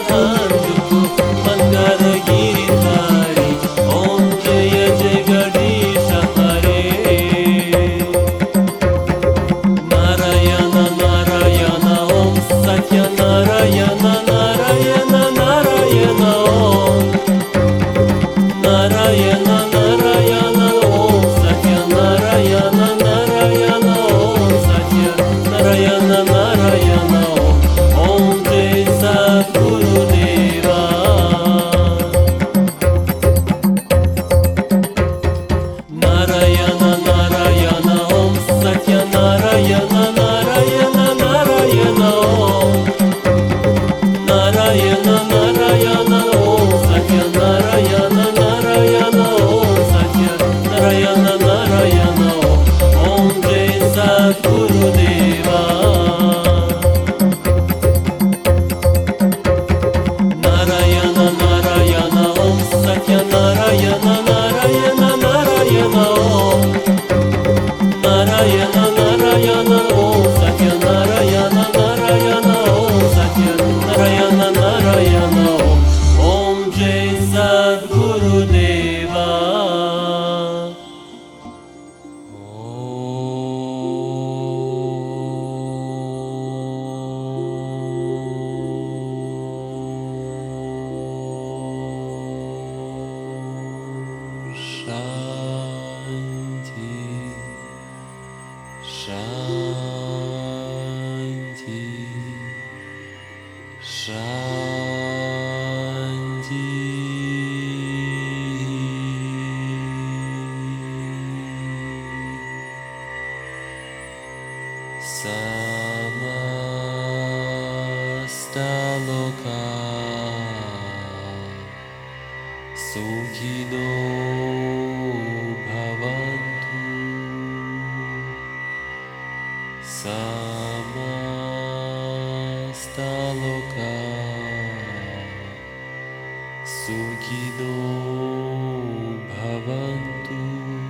అందుకు మంగళగిరిధారి ఓం జయ జగదీశ హరే నారాయణ నారాయణ ఓం సత్యనారాయణ నారాయణ నారాయణ ఓం నారాయణ నారాయణ ఓం సత్యనారాయణ నారాయణ ఓం సత్యనారాయణ నారాయణ ఓం జయ సద్గురుదేవా నారాయణ నారాయణ ఓం సత్యనారాయణ నారాయణ నారాయణ ఓం నారాయణ నారాయణ ఓం సత్యనారాయణ నారాయణ ఓం సత్యనారాయణ నారాయణ ఓం జయ సద్గురుదేవా నారాయణ నారాయణ ఓం సత్యనారాయణ నారాయణ నారాయణ ఓం నారాయణ నారాయణ ఓం సత్యనారాయణ నారాయణ ఓం సత్యనారాయణ నారాయణ ఓం జయ సద్గురుదేవా శాంతి శాంతి శాంతి సమస్తలోకా సుఖినో భవంతు సమస్తలోకా సుఖినో భవంతు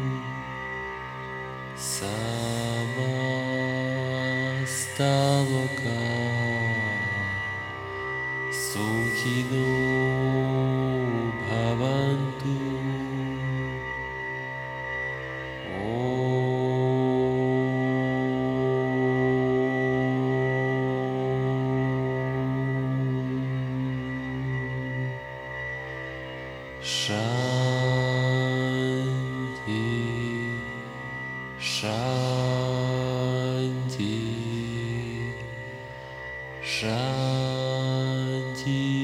సమస్తలోకా సుఖినో భవంతు శాంతి శాంతి శాంతి